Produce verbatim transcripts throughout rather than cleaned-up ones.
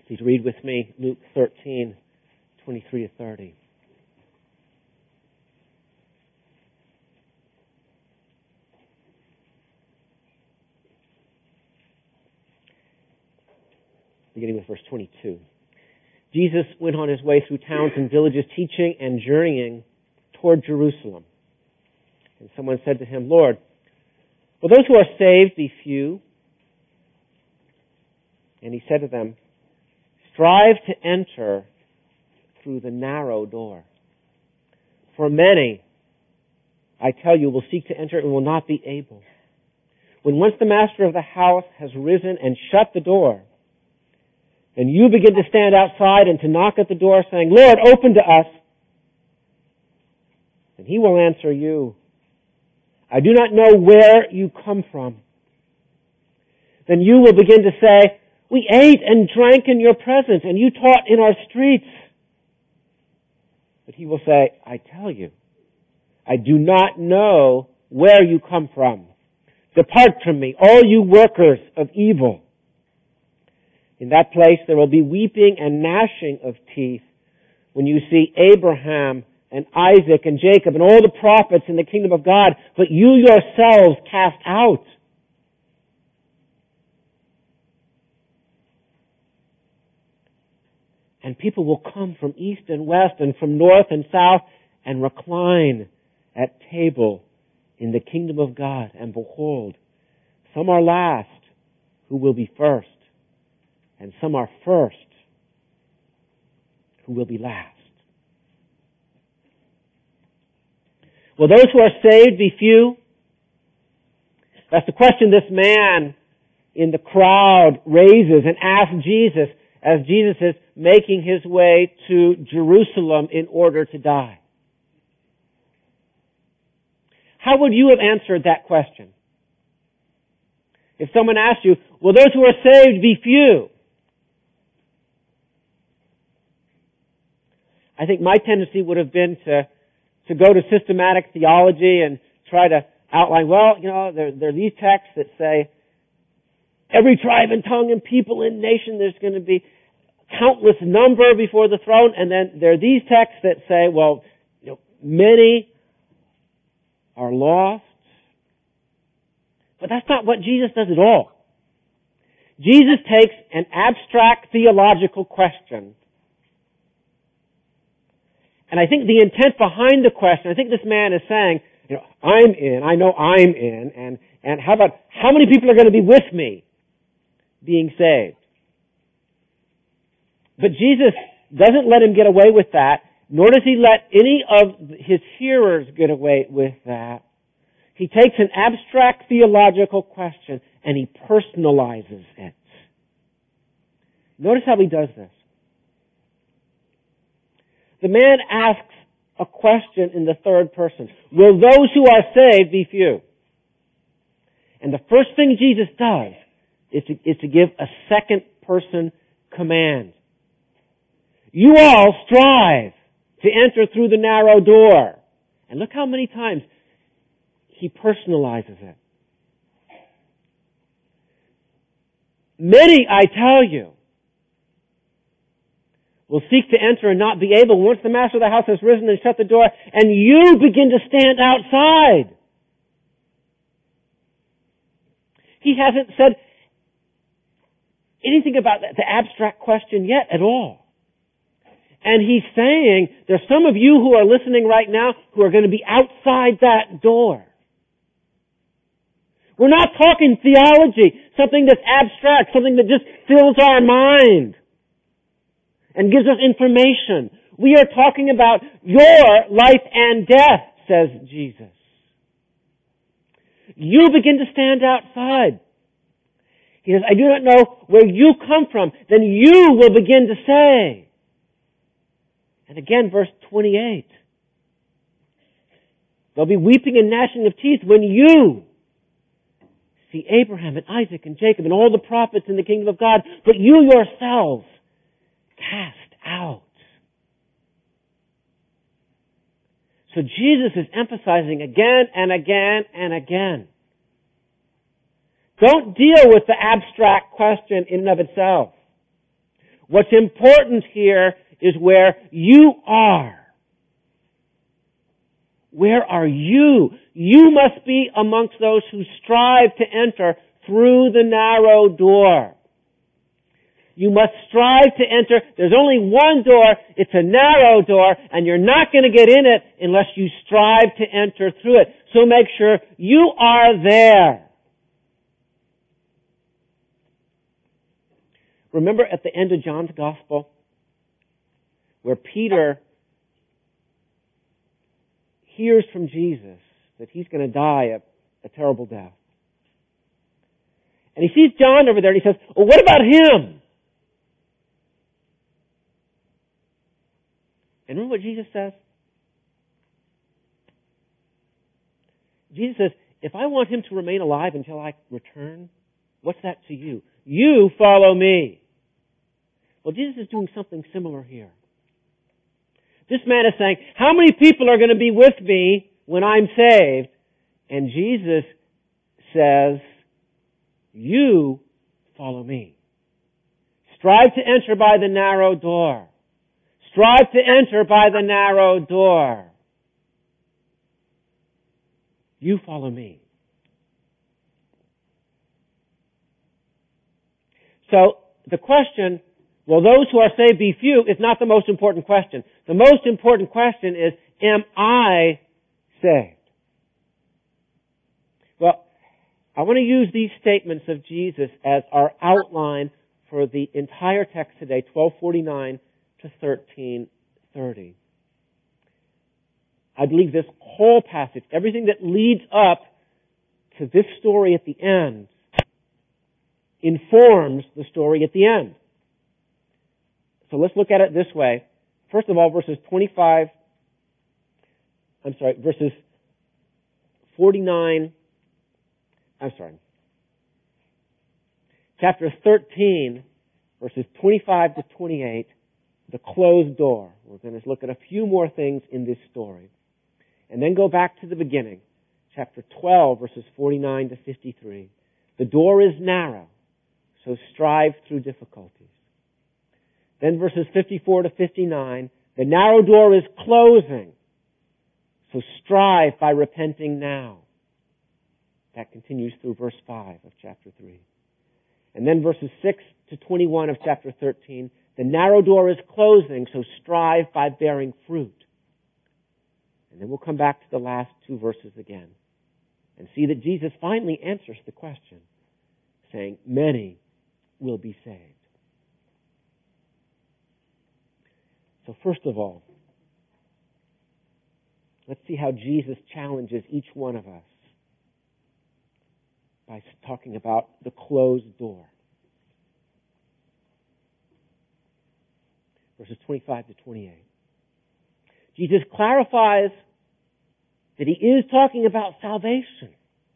Please read with me Luke thirteen, twenty-three to thirty. Beginning with verse twenty-two. Jesus went on his way through towns and villages, teaching and journeying toward Jerusalem. And someone said to him, Lord, will those who are saved be few? And he said to them, strive to enter through the narrow door. For many, I tell you, will seek to enter and will not be able. When once the master of the house has risen and shut the door, then you begin to stand outside and to knock at the door, saying, Lord, open to us. And he will answer you, I do not know where you come from. Then you will begin to say, we ate and drank in your presence, and you taught in our streets. But he will say, I tell you, I do not know where you come from. Depart from me, all you workers of evil. In that place there will be weeping and gnashing of teeth when you see Abraham and Isaac and Jacob and all the prophets in the kingdom of God, but you yourselves cast out. And people will come from east and west and from north and south and recline at table in the kingdom of God. And behold, some are last who will be first, and some are first who will be last. Will those who are saved be few? That's the question this man in the crowd raises and asks Jesus as Jesus is making his way to Jerusalem in order to die. How would you have answered that question? If someone asked you, will those who are saved be few? I think my tendency would have been to, to go to systematic theology and try to outline, well, you know, there, there are these texts that say every tribe and tongue and people and nation, there's going to be countless number before the throne. And then there are these texts that say, well, you know, many are lost. But that's not what Jesus does at all. Jesus takes an abstract theological question. And I think the intent behind the question, I think this man is saying, you know, I'm in, I know I'm in, and, and how about, how many people are going to be with me being saved? But Jesus doesn't let him get away with that, nor does he let any of his hearers get away with that. He takes an abstract theological question and he personalizes it. Notice how he does this. The man asks a question in the third person. Will those who are saved be few? And the first thing Jesus does is to, is to give a second person command. You all strive to enter through the narrow door. And look how many times he personalizes it. Many, I tell you, will seek to enter and not be able once the master of the house has risen and shut the door, and you begin to stand outside. He hasn't said anything about the abstract question yet at all. And he's saying, there's some of you who are listening right now who are going to be outside that door. We're not talking theology, something that's abstract, something that just fills our mind and gives us information. We are talking about your life and death, says Jesus. You begin to stand outside. He says, I do not know where you come from. Then you will begin to say. And again, verse twenty-eight. There'll be weeping and gnashing of teeth when you see Abraham and Isaac and Jacob and all the prophets in the kingdom of God, but you yourselves cast out. So Jesus is emphasizing again and again and again. Don't deal with the abstract question in and of itself. What's important here is where you are. Where are you? You must be amongst those who strive to enter through the narrow door. You must strive to enter. There's only one door. It's a narrow door, and you're not going to get in it unless you strive to enter through it. So make sure you are there. Remember at the end of John's Gospel, where Peter hears from Jesus that he's going to die a, a terrible death. And he sees John over there and he says, well, what about him? And remember what Jesus says? Jesus says, if I want him to remain alive until I return, what's that to you? You follow me. Well, Jesus is doing something similar here. This man is saying, how many people are going to be with me when I'm saved? And Jesus says, you follow me. Strive to enter by the narrow door. Strive to enter by the narrow door. You follow me. So, the question, will those who are saved be few, is not the most important question. The most important question is, am I saved? Well, I want to use these statements of Jesus as our outline for the entire text today, twelve forty-nine to thirteen thirty. I believe this whole passage, everything that leads up to this story at the end, informs the story at the end. So let's look at it this way. First of all, verses twenty-five, I'm sorry, verses forty-nine, I'm sorry, chapter thirteen, verses twenty-five to twenty-eight, the closed door. We're going to look at a few more things in this story. And then go back to the beginning, chapter twelve, verses forty-nine to fifty-three. The door is narrow, so strive through difficulties. Then verses fifty-four to fifty-nine, the narrow door is closing, so strive by repenting now. That continues through verse five of chapter three. And then verses six to twenty-one of chapter thirteen, the narrow door is closing, so strive by bearing fruit. And then we'll come back to the last two verses again and see that Jesus finally answers the question, saying, many will be saved. So first of all, let's see how Jesus challenges each one of us by talking about the closed door. Verses twenty-five to twenty-eight. Jesus clarifies that he is talking about salvation.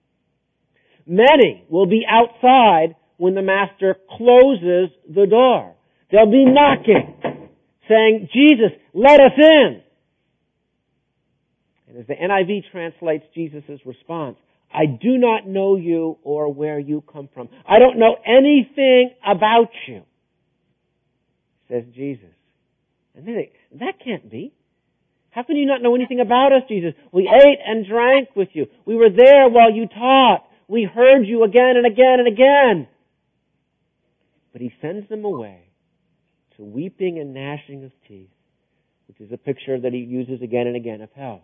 Many will be outside when the Master closes the door. They'll be knocking, saying, Jesus, let us in. And as the N I V translates Jesus' response, I do not know you or where you come from. I don't know anything about you, says Jesus. And they think, that can't be. How can you not know anything about us, Jesus? We ate and drank with you. We were there while you taught. We heard you again and again and again. But he sends them away to weeping and gnashing of teeth, which is a picture that he uses again and again of hell.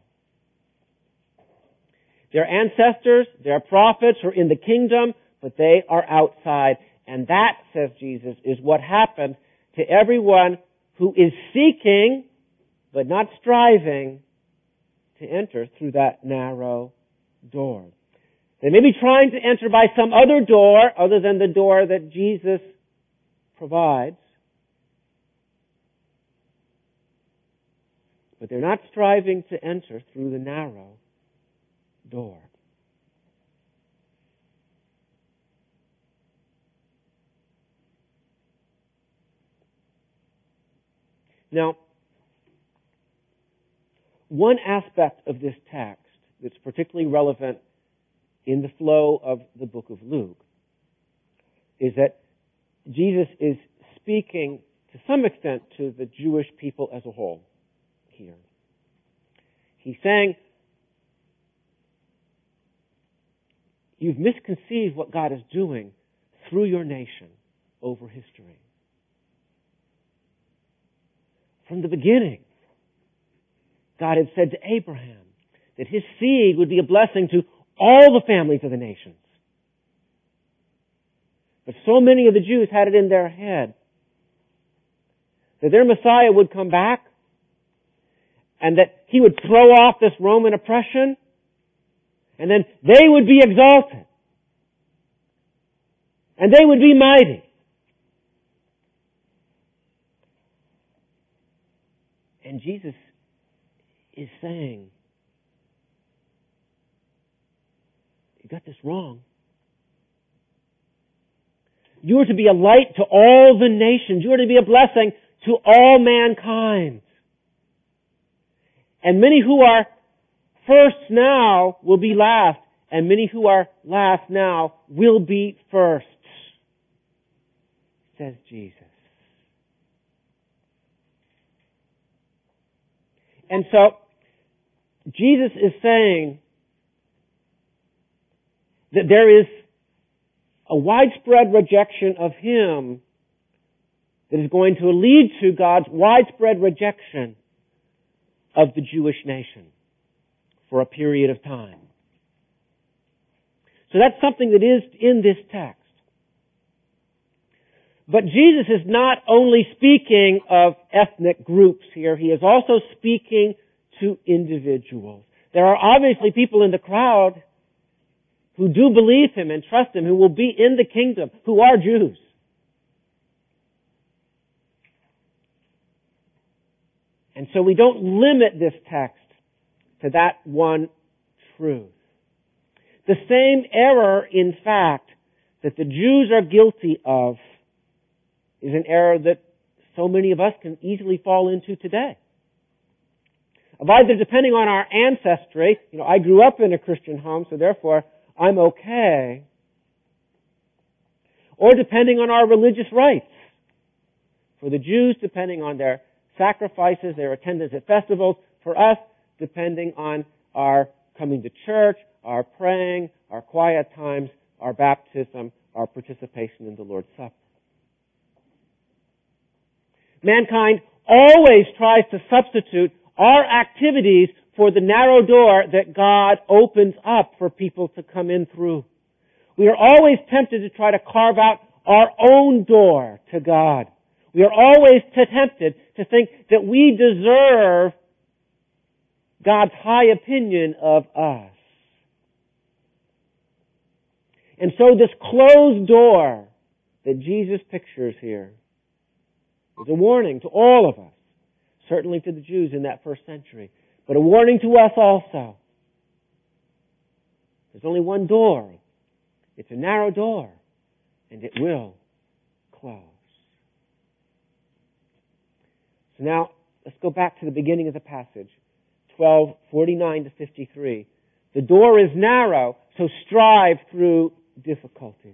Their ancestors, their prophets are in the kingdom, but they are outside. And that, says Jesus, is what happened to everyone who is seeking, but not striving, to enter through that narrow door. They may be trying to enter by some other door other than the door that Jesus provides, but they're not striving to enter through the narrow door. Now, one aspect of this text that's particularly relevant in the flow of the book of Luke is that Jesus is speaking to some extent, to the Jewish people as a whole here. He's saying, you've misconceived what God is doing through your nation over history. From the beginning, God had said to Abraham that his seed would be a blessing to all the families of the nations. But so many of the Jews had it in their head that their Messiah would come back and that he would throw off this Roman oppression and then they would be exalted and they would be mighty. And Jesus is saying, you got this wrong. You are to be a light to all the nations. You are to be a blessing to all mankind. And many who are first now will be last, and many who are last now will be first, says Jesus. And so, Jesus is saying that there is a widespread rejection of Him that is going to lead to God's widespread rejection of the Jewish nation for a period of time. So that's something that is in this text. But Jesus is not only speaking of ethnic groups here, He is also speaking to individuals. There are obviously people in the crowd who do believe Him and trust Him, who will be in the kingdom, who are Jews. And so we don't limit this text to that one truth. The same error, in fact, that the Jews are guilty of is an error that so many of us can easily fall into today. Of either depending on our ancestry, you know, I grew up in a Christian home, so therefore I'm okay, or depending on our religious rites. For the Jews, depending on their sacrifices, their attendance at festivals. For us, depending on our coming to church, our praying, our quiet times, our baptism, our participation in the Lord's Supper. Mankind always tries to substitute our activities for the narrow door that God opens up for people to come in through. We are always tempted to try to carve out our own door to God. We are always tempted to think that we deserve God's high opinion of us. And so this closed door that Jesus pictures here is a warning to all of us, certainly to the Jews in that first century, but a warning to us also. There's only one door. It's a narrow door, and it will close. So now, let's go back to the beginning of the passage, twelve forty-nine to fifty-three. The door is narrow, so strive through difficulties.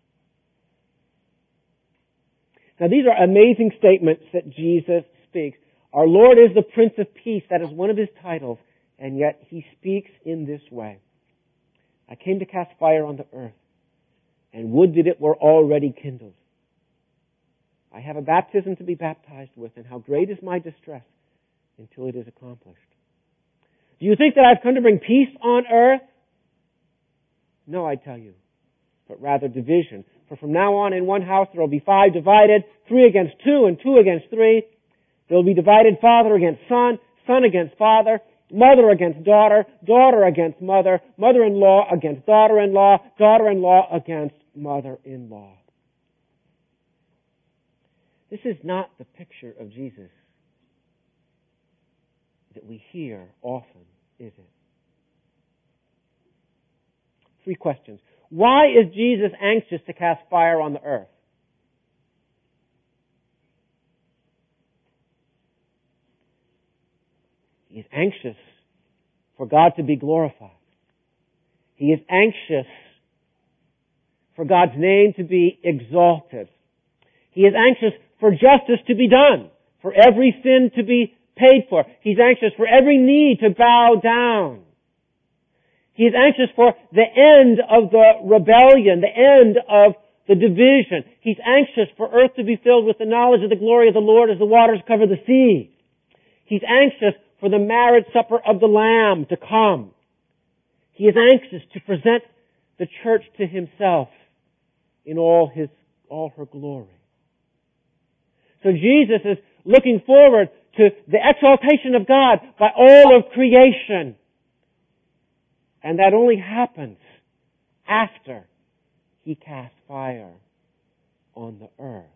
Now, these are amazing statements that Jesus speaks. Our Lord is the Prince of Peace. That is one of His titles. And yet He speaks in this way. I came to cast fire on the earth, and would that it were already kindled. I have a baptism to be baptized with, and how great is my distress until it is accomplished. Do you think that I've come to bring peace on earth? No, I tell you, but rather division. For from now on in one house there will be five divided, three against two and two against three. There will be divided father against son, son against father, mother against daughter, daughter against mother, mother-in-law against daughter-in-law, daughter-in-law against mother-in-law. This is not the picture of Jesus that we hear often, is it? Three questions. Why is Jesus anxious to cast fire on the earth? He is anxious for God to be glorified. He is anxious for God's name to be exalted. He is anxious for justice to be done, for every sin to be paid for. He's anxious for every knee to bow down. He is anxious for the end of the rebellion, the end of the division. He's anxious for earth to be filled with the knowledge of the glory of the Lord as the waters cover the sea. He's anxious for the marriage supper of the Lamb to come. He is anxious to present the church to himself in all his, all her glory. So Jesus is looking forward to the exaltation of God by all of creation. And that only happens after he casts fire on the earth.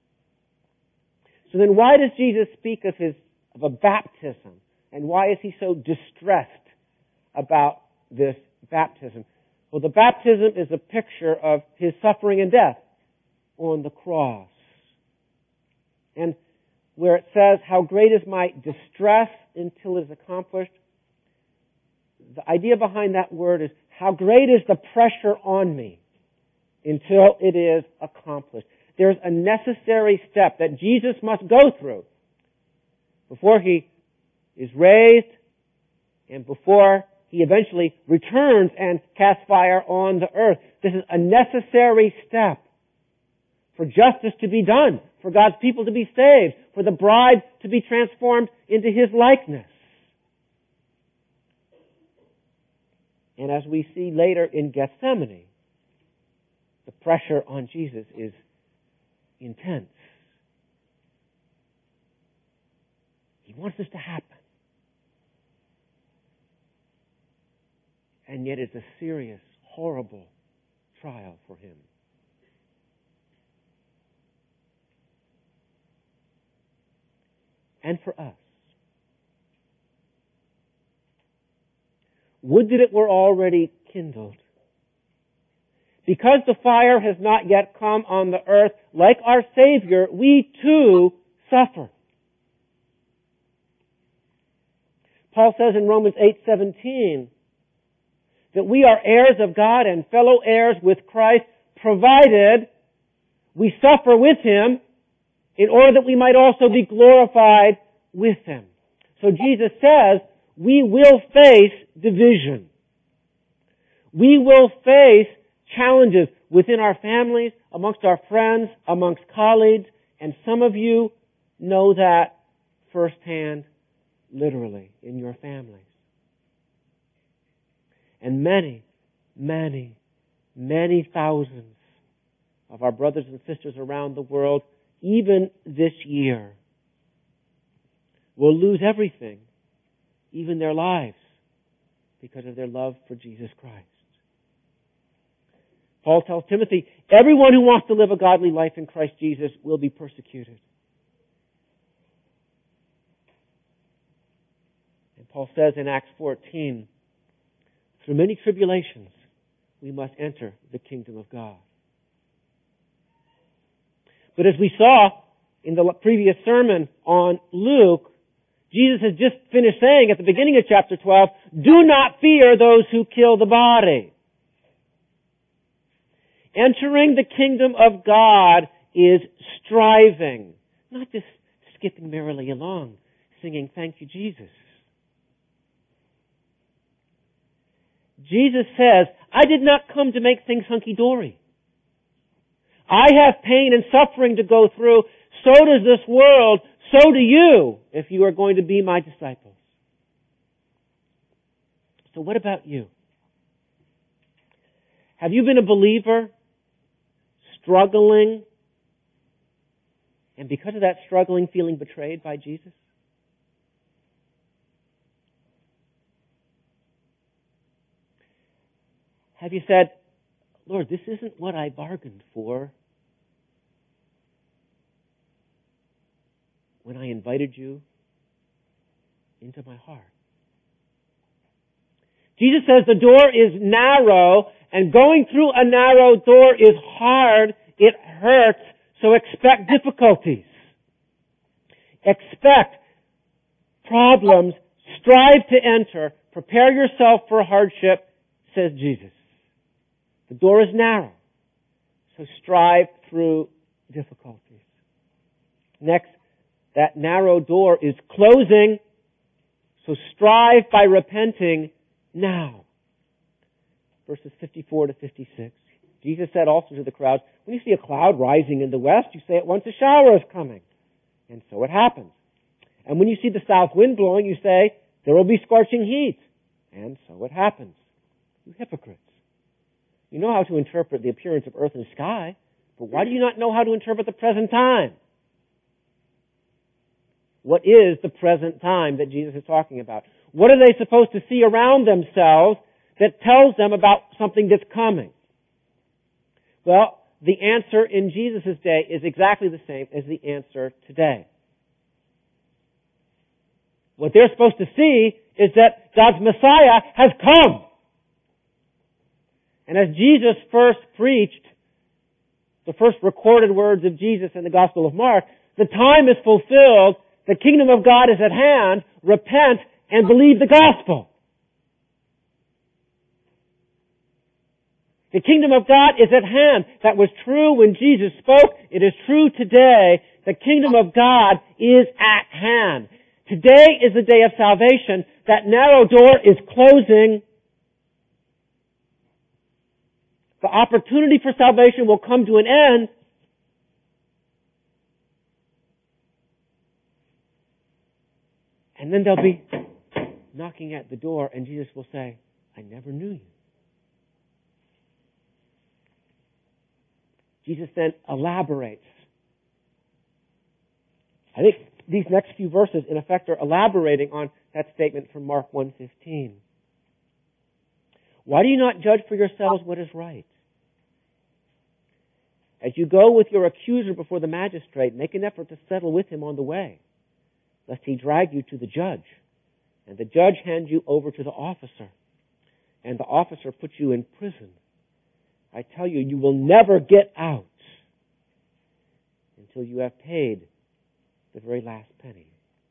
So then why does Jesus speak of his, of a baptism? And why is he so distressed about this baptism? Well, the baptism is a picture of his suffering and death on the cross. And where it says, how great is my distress until it is accomplished, the idea behind that word is, how great is the pressure on me until it is accomplished. There's a necessary step that Jesus must go through before he is raised and before he eventually returns and casts fire on the earth. This is a necessary step for justice to be done, for God's people to be saved, for the bride to be transformed into his likeness. And as we see later in Gethsemane, the pressure on Jesus is intense. He wants this to happen. And yet it's a serious, horrible trial for him. And for us. Would that it were already kindled. Because the fire has not yet come on the earth, like our Savior, we too suffer. Paul says in Romans eight seventeen that we are heirs of God and fellow heirs with Christ, provided we suffer with him in order that we might also be glorified with him. So Jesus says we will face division. We will face challenges within our families, amongst our friends, amongst colleagues, and some of you know that firsthand, literally, in your families. And many, many, many thousands of our brothers and sisters around the world, even this year, will lose everything, even their lives, because of their love for Jesus Christ. Paul tells Timothy, everyone who wants to live a godly life in Christ Jesus will be persecuted. And Paul says in Acts fourteen, through many tribulations, we must enter the kingdom of God. But as we saw in the previous sermon on Luke, Jesus has just finished saying at the beginning of chapter twelve, do not fear those who kill the body. Entering the kingdom of God is striving, not just skipping merrily along, singing, thank you, Jesus. Jesus says, I did not come to make things hunky-dory. I have pain and suffering to go through. So does this world. So do you, if you are going to be my disciples. So what about you? Have you been a believer, struggling, and because of that struggling, feeling betrayed by Jesus? Have you said, Lord, this isn't what I bargained for when I invited you into my heart? Jesus says the door is narrow, and going through a narrow door is hard, it hurts, so expect difficulties. Expect problems, strive to enter, prepare yourself for hardship, says Jesus. The door is narrow, so strive through difficulties. Next, that narrow door is closing, so strive by repenting now. Verses fifty-four to fifty-six. Jesus said also to the crowds, when you see a cloud rising in the west, you say at once a shower is coming. And so it happens. And when you see the south wind blowing, you say, there will be scorching heat. And so it happens. You hypocrites. You know how to interpret the appearance of earth and sky, but why do you not know how to interpret the present time? What is the present time that Jesus is talking about? What are they supposed to see around themselves that tells them about something that's coming? Well, the answer in Jesus' day is exactly the same as the answer today. What they're supposed to see is that God's Messiah has come. And as Jesus first preached, the first recorded words of Jesus in the Gospel of Mark, the time is fulfilled, the kingdom of God is at hand, repent and believe the gospel. The kingdom of God is at hand. That was true when Jesus spoke. It is true today. The kingdom of God is at hand. Today is the day of salvation. That narrow door is closing. The opportunity for salvation will come to an end. And then they'll be knocking at the door and Jesus will say, I never knew you. Jesus then elaborates. I think these next few verses, in effect, are elaborating on that statement from Mark one fifteen. Why do you not judge for yourselves what is right? As you go with your accuser before the magistrate, make an effort to settle with him on the way, lest he drag you to the judge, and the judge hand you over to the officer, and the officer put you in prison. I tell you, you will never get out until you have paid the very last penny.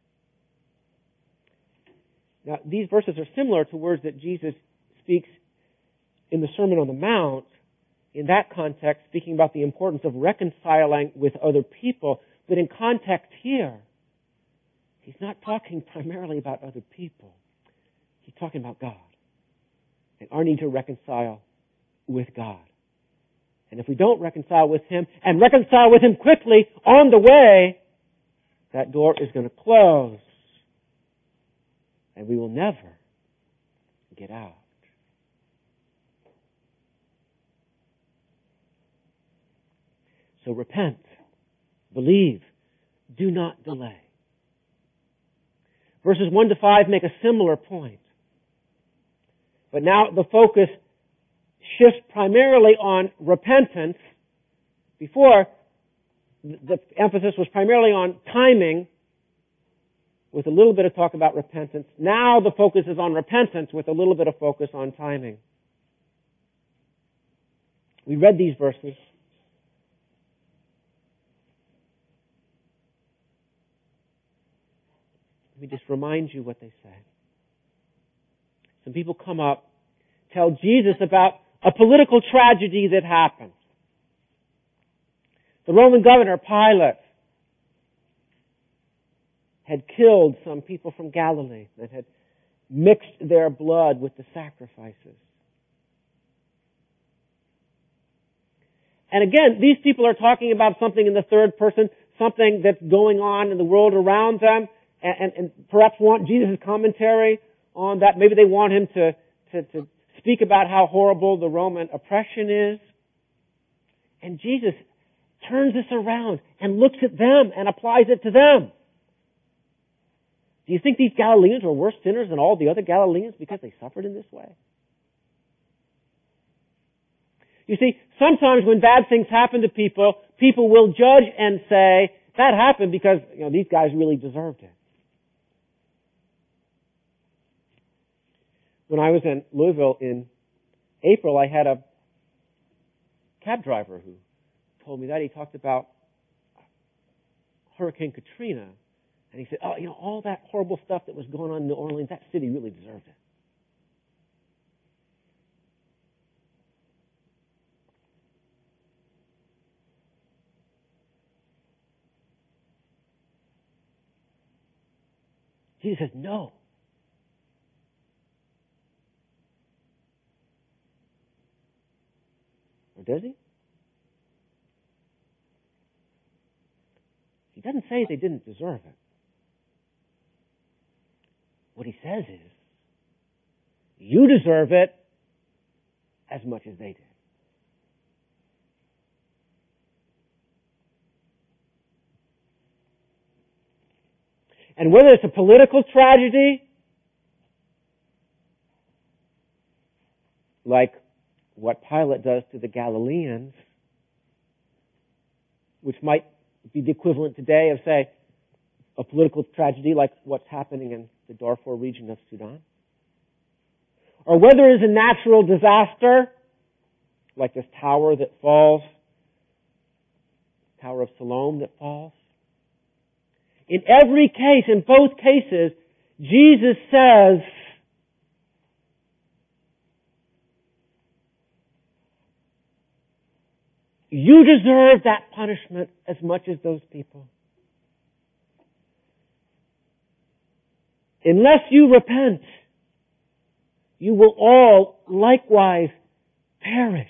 Now, these verses are similar to words that Jesus speaks in the Sermon on the Mount, in that context, speaking about the importance of reconciling with other people. But in context here, he's not talking primarily about other people. He's talking about God and our need to reconcile with God. And if we don't reconcile with Him, and reconcile with Him quickly on the way, that door is going to close. And we will never get out. So repent, believe, do not delay. Verses one to five make a similar point. But now the focus shifts primarily on repentance. Before, the emphasis was primarily on timing, with a little bit of talk about repentance. Now the focus is on repentance, with a little bit of focus on timing. We read these verses. Let me just remind you what they say. Some people come up, tell Jesus about a political tragedy that happened. The Roman governor, Pilate, had killed some people from Galilee and had mixed their blood with the sacrifices. And again, these people are talking about something in the third person, something that's going on in the world around them, and, and, and perhaps want Jesus' commentary on that. Maybe they want him to, to, to speak about how horrible the Roman oppression is. And Jesus turns this around and looks at them and applies it to them. Do you think these Galileans were worse sinners than all the other Galileans because they suffered in this way? You see, sometimes when bad things happen to people, people will judge and say, that happened because, you know, these guys really deserved it. When I was in Louisville in April, I had a cab driver who told me that. He talked about Hurricane Katrina. And he said, oh, you know, all that horrible stuff that was going on in New Orleans, that city really deserved it. Jesus says no. Or does he? He doesn't say they didn't deserve it. What he says is, you deserve it as much as they did. And whether it's a political tragedy, like what Pilate does to the Galileans, which might be the equivalent today of, say, a political tragedy like what's happening in the Darfur region of Sudan, or whether it's a natural disaster, like this tower that falls, Tower of Siloam that falls. In every case, in both cases, Jesus says, you deserve that punishment as much as those people. Unless you repent, you will all likewise perish.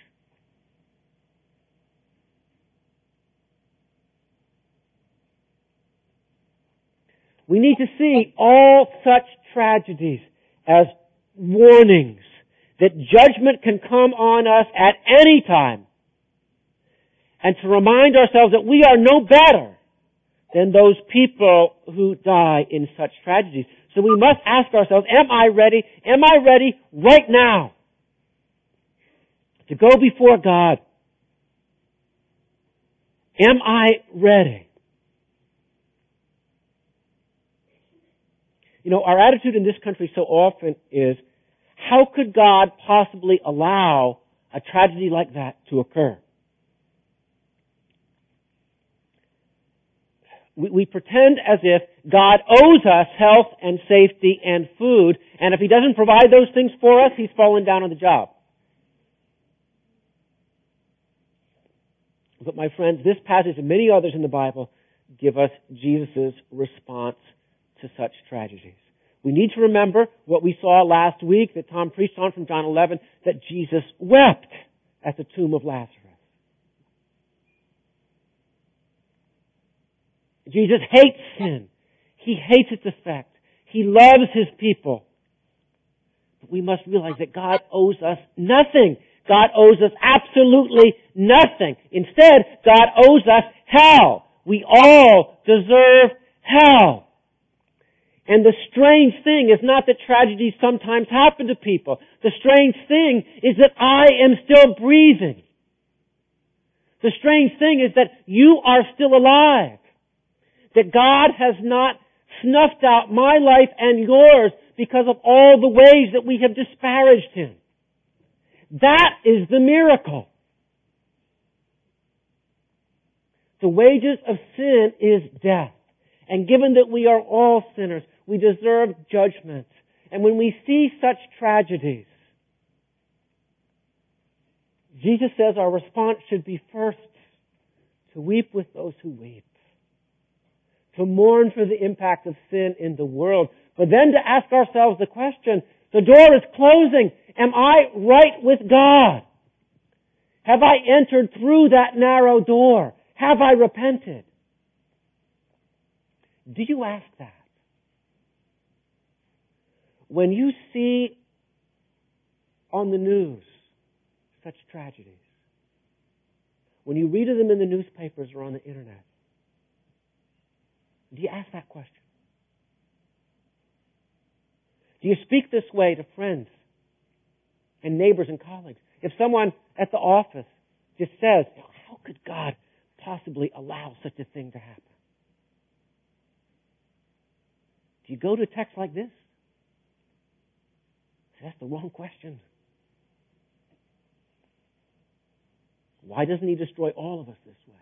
We need to see all such tragedies as warnings that judgment can come on us at any time, and to remind ourselves that we are no better than those people who die in such tragedies. So we must ask ourselves, am I ready? Am I ready right now to go before God? Am I ready? You know, our attitude in this country so often is, how could God possibly allow a tragedy like that to occur? We, we pretend as if God owes us health and safety and food, and if He doesn't provide those things for us, He's fallen down on the job. But my friends, this passage and many others in the Bible give us Jesus' response to such tragedies. We need to remember what we saw last week that Tom preached on from John eleven, that Jesus wept at the tomb of Lazarus. Jesus hates sin. He hates its effect. He loves His people. But we must realize that God owes us nothing. God owes us absolutely nothing. Instead, God owes us hell. We all deserve hell. And the strange thing is not that tragedies sometimes happen to people. The strange thing is that I am still breathing. The strange thing is that you are still alive. That God has not snuffed out my life and yours because of all the ways that we have disparaged Him. That is the miracle. The wages of sin is death. And given that we are all sinners, we deserve judgment. And when we see such tragedies, Jesus says our response should be first to weep with those who weep, to mourn for the impact of sin in the world, but then to ask ourselves the question, the door is closing. Am I right with God? Have I entered through that narrow door? Have I repented? Do you ask that? When you see on the news such tragedies, when you read of them in the newspapers or on the internet, do you ask that question? Do you speak this way to friends and neighbors and colleagues? If someone at the office just says, how could God possibly allow such a thing to happen? Do you go to a text like this? That's the wrong question. Why doesn't He destroy all of us this way?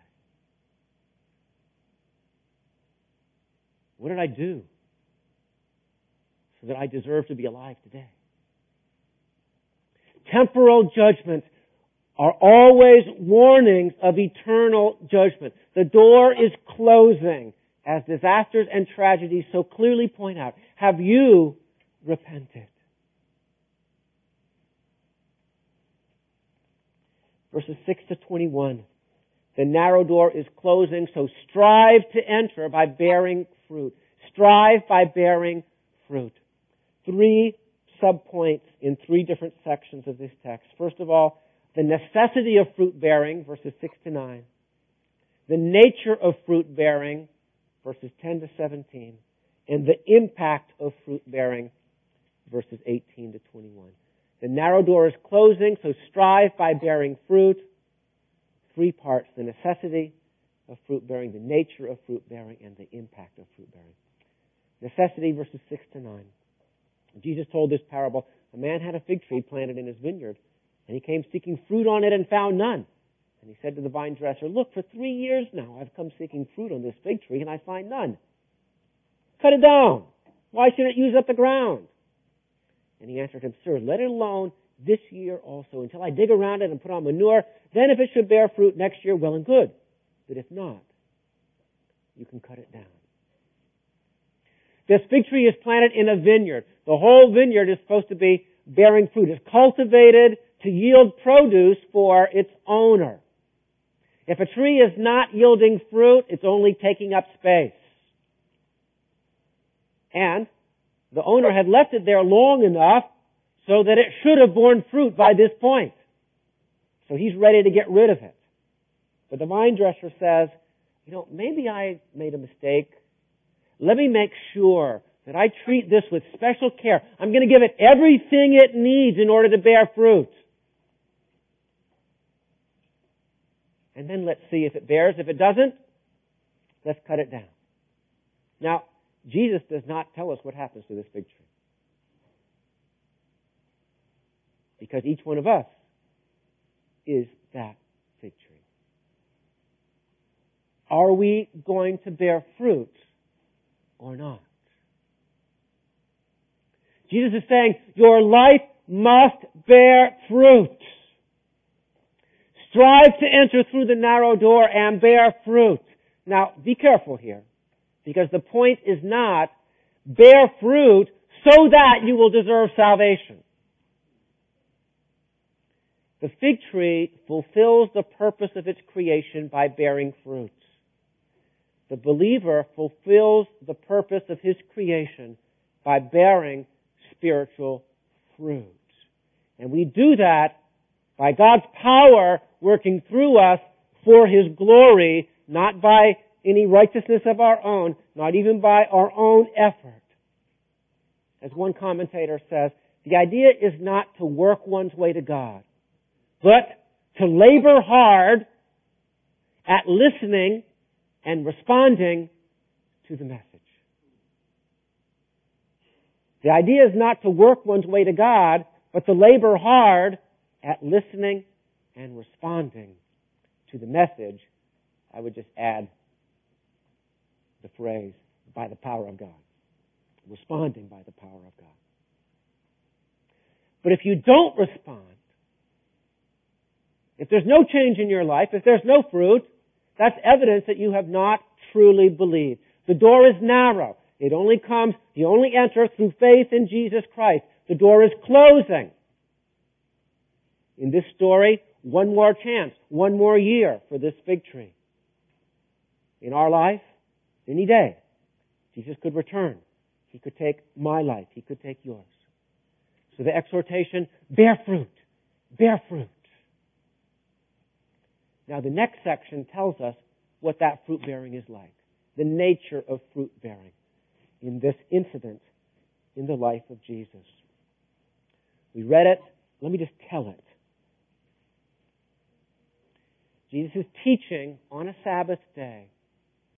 What did I do so that I deserve to be alive today? Temporal judgments are always warnings of eternal judgment. The door is closing. as disasters and tragedies so clearly point out, have you repented? Verses six to twenty-one. The narrow door is closing, so strive to enter by bearing fruit. Strive by bearing fruit. Three subpoints in three different sections of this text. First of all, the necessity of fruit bearing, verses six to nine. The nature of fruit bearing, verses ten to seventeen. And the impact of fruit bearing, verses eighteen to twenty-one. The narrow door is closing, so strive by bearing fruit. Three parts: the necessity of fruit bearing, the nature of fruit bearing, and the impact of fruit bearing. Necessity, verses six to nine. Jesus told this parable. A man had a fig tree planted in his vineyard, and he came seeking fruit on it and found none. And he said to the vine dresser, "Look, for three years now I've come seeking fruit on this fig tree, and I find none. Cut it down. Why should it use up the ground?" And he answered him, "Sir, let it alone this year also, until I dig around it and put on manure. Then if it should bear fruit next year, well and good. But if not, you can cut it down." This fig tree is planted in a vineyard. The whole vineyard is supposed to be bearing fruit. It's cultivated to yield produce for its owner. If a tree is not yielding fruit, it's only taking up space. And the owner had left it there long enough so that it should have borne fruit by this point. So he's ready to get rid of it. But the vine dresser says, you know, maybe I made a mistake. Let me make sure that I treat this with special care. I'm going to give it everything it needs in order to bear fruit. And then let's see if it bears. If it doesn't, let's cut it down. Now, Jesus does not tell us what happens to this fig tree. Because each one of us is that fig tree. Are we going to bear fruit or not? Jesus is saying, your life must bear fruit. Strive to enter through the narrow door and bear fruit. Now, be careful here, because the point is not bear fruit so that you will deserve salvation. The fig tree fulfills the purpose of its creation by bearing fruit. The believer fulfills the purpose of his creation by bearing spiritual fruit. And we do that by God's power working through us for His glory, not by any righteousness of our own, not even by our own effort. As one commentator says, the idea is not to work one's way to God, but to labor hard at listening and responding to the message. The idea is not to work one's way to God, but to labor hard at listening and responding to the message. I would just add the phrase, by the power of God. Responding by the power of God. But if you don't respond, if there's no change in your life, if there's no fruit, that's evidence that you have not truly believed. The door is narrow. It only comes, you only enter through faith in Jesus Christ. The door is closing. In this story, one more chance, one more year for this fig tree. In our life, any day, Jesus could return. He could take my life. He could take yours. So the exhortation, bear fruit. Bear fruit. Now the next section tells us what that fruit bearing is like. The nature of fruit bearing in this incident in the life of Jesus. We read it. Let me just tell it. Jesus is teaching on a Sabbath day.